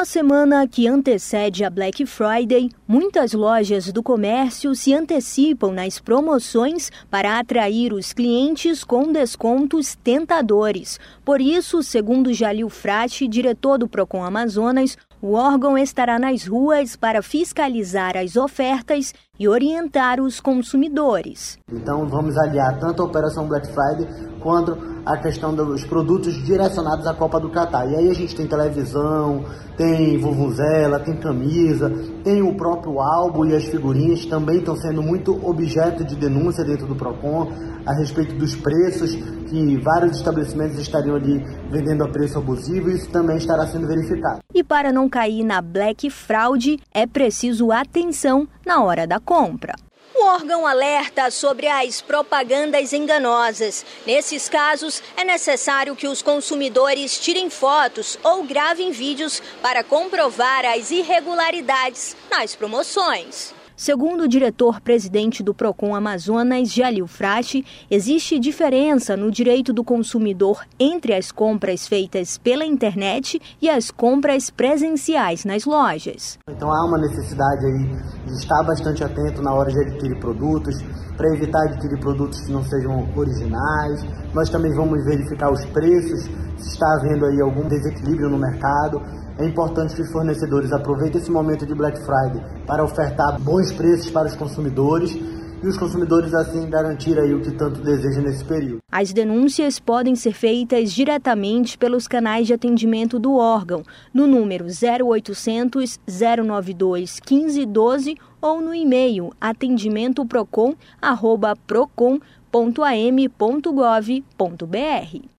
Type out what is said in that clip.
Na semana que antecede a Black Friday, muitas lojas do comércio se antecipam nas promoções para atrair os clientes com descontos tentadores. Por isso, segundo Jalil Frati, diretor do Procon Amazonas, o órgão estará nas ruas para fiscalizar as ofertas e orientar os consumidores. Então vamos aliar tanto a Operação Black Friday quanto a questão dos produtos direcionados à Copa do Catar. E aí a gente tem televisão, tem vuvuzela, tem camisa, tem o próprio álbum e as figurinhas também estão sendo muito objeto de denúncia dentro do Procon a respeito dos preços, que vários estabelecimentos estariam ali vendendo a preço abusivo, e isso também estará sendo verificado. E para não cair na Black Fraud, é preciso atenção na hora da compra. O órgão alerta sobre as propagandas enganosas. Nesses casos, é necessário que os consumidores tirem fotos ou gravem vídeos para comprovar as irregularidades nas promoções. Segundo o diretor-presidente do Procon Amazonas, Jalil Frati, existe diferença no direito do consumidor entre as compras feitas pela internet e as compras presenciais nas lojas. Então há uma necessidade aí de estar bastante atento na hora de adquirir produtos, para evitar adquirir produtos que não sejam originais. Nós também vamos verificar os preços, se está havendo aí algum desequilíbrio no mercado. É importante que os fornecedores aproveitem esse momento de Black Friday para ofertar bons preços para os consumidores e os consumidores assim garantir aí o que tanto desejam nesse período. As denúncias podem ser feitas diretamente pelos canais de atendimento do órgão, no número 0800 092 1512 ou no e-mail atendimentoprocon@procon.am.gov.br.